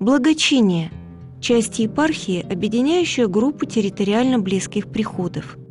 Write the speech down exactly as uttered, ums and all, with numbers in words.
Благочиние – часть епархии, объединяющая группу территориально близких приходов.